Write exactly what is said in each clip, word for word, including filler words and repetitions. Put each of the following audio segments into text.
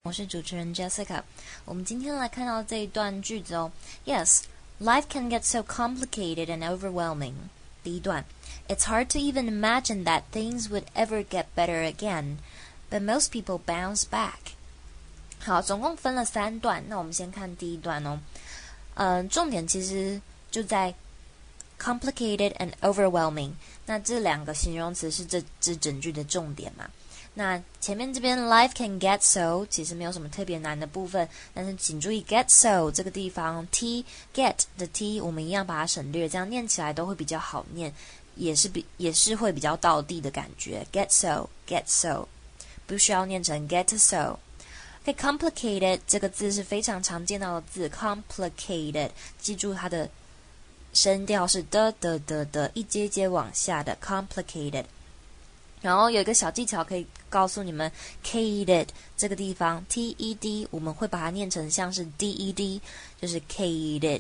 我是主持人 Jessica。我们今天来看到这一段句子哦。Yes, life can get so complicated and overwhelming. 第一段 It's hard to even imagine that things would ever get better again, but most people bounce back. 好，总共分了三段，那我们先看第一段哦。嗯、呃，重点其实就在 complicated and overwhelming。那这两个形容词是这这整句的重点嘛？那前面这边 life can get so 其实没有什么特别难的部分，但是请注意 get so 这个地方 t get 的 t 我们一样把它省略，这样念起来都会比较好念，也是比也是会比较道地的感觉。get so get so 不需要念成 get so。OK, complicated 这个字是非常常见到的字 complicated 记住它的声调是的的的的一阶阶往下的 complicated。然后有一个小技巧可以告诉你们 cated 这个地方 T E D 我们会把它念成像是 D E D 就是 cated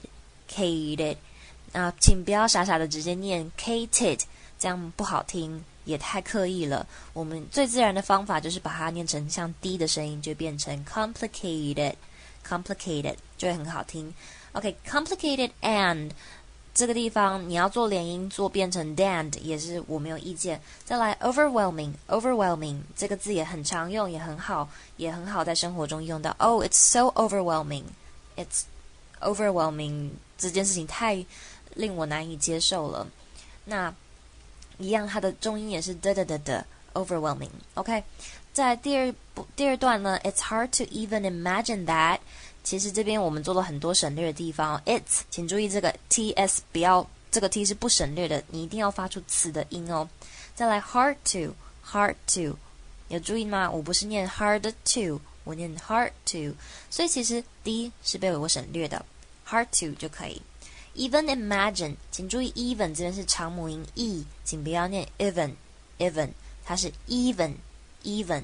cated 啊，请不要傻傻的直接念 cated 这样不好听也太刻意了，我们最自然的方法就是把它念成像 D 的声音，就变成 complicated complicated 就会很好听。 OK, complicated and这个地方你要做连音做变成 than 也是我没有意见。再来 overwhelming overwhelming 这个字也很常用，也很好也很好在生活中用到。 Oh, it's so overwhelming It's overwhelming 这件事情太令我难以接受了。那一样它的重音也是的的的的 overwhelming。 OK, 在第二第二段呢 It's hard to even imagine that，其实这边我们做了很多省略的地方、哦、It's 请注意这个 ts 不要，这个 t 是不省略的，你一定要发出词的音哦。再来 hard to hard to 有注意吗？我不是念 hard to 我念 hard to， 所以其实 d 是被我省略的， hard to 就可以。 even imagine 请注意 even 这边是长母音 e， 请不要念 even even 它是 even even。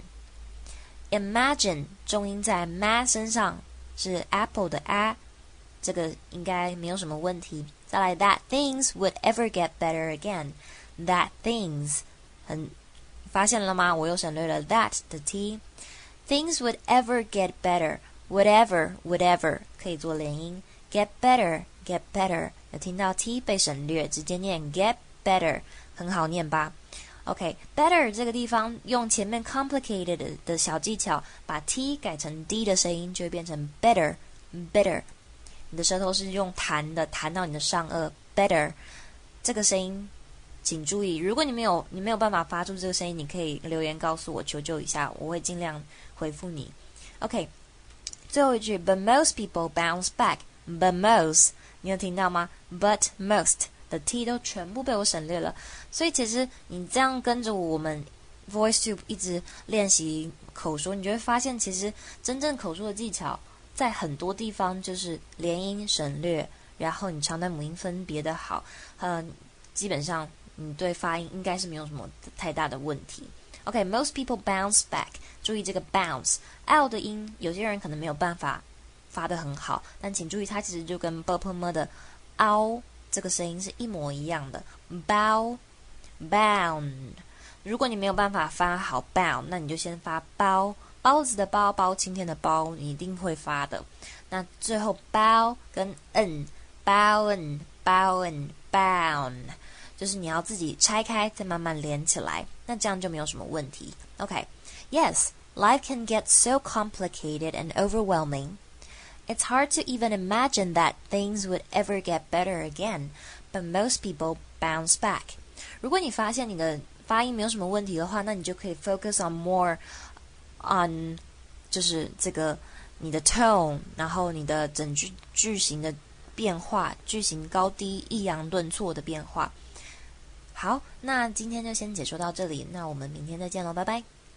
imagine 重音在 ma 身上是 apple 的 a， 这个应该没有什么问题。再来 that things would ever get better again， that things 很发现了吗？我又省略了 that 的 t。 things would ever get better whatever whatever 可以做连音 get better get better 有听到 t 被省略，直接念 get better 很好念吧。OK, better 这个地方用前面 complicated 的小技巧，把 t 改成 d 的声音，就会变成 better better。 你的舌头是用弹的，弹到你的上颚 better 这个声音请注意，如果你没有你没有办法发出这个声音，你可以留言告诉我求救一下，我会尽量回复你。 OK, 最后一句 but most people bounce back。 but most 你有听到吗？ but most的 t 都全部被我省略了，所以其实你这样跟着我们 VoiceTube 一直练习口说，你就会发现其实真正口说的技巧在很多地方就是连音省略，然后你长短母音分别的好，呃，基本上你对发音应该是没有什么太大的问题。 OK, most people bounce back， 注意这个 bounce L 的音有些人可能没有办法发得很好，但请注意它其实就跟 b p m 的 ao这个声音是一模一样的 bow bound。 如果你没有办法发好 bound， 那你就先发包，包子的包，包青天的包，你一定会发的。那最后包跟 n bound bound bound 就是你要自己拆开再慢慢连起来，那这样就没有什么问题。 OK, yes, life can get so complicated and overwhelming.It's hard to even imagine that things would ever get better again, but most people bounce back. 如果你发现你的发音没有什么问题的话，那你就可以 focus on more on 就是这个你的 tone， 然后你的整句句型的变化，句型高低抑扬顿挫的变化。好，那今天就先解说到这里，那我们明天再见咯，拜拜。